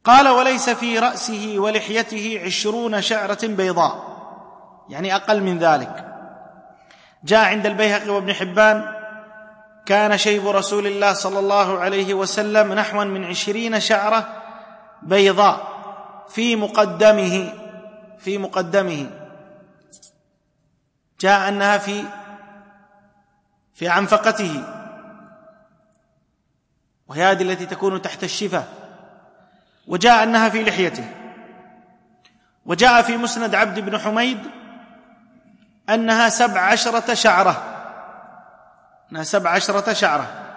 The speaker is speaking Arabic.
قال: وليس في رأسه ولحيته 20 شعرة بيضاء، يعني أقل من ذلك. جاء عند البيهقي وابن حبان: كان شيب رسول الله صلى الله عليه وسلم نحوا من 20 شعرة بيضاء في مقدمه. جاء أنها في عنفقته، وهي هذه التي تكون تحت الشفة. وجاء أنها في لحيته. وجاء في مسند عبد بن حميد أنها 17 شعرة،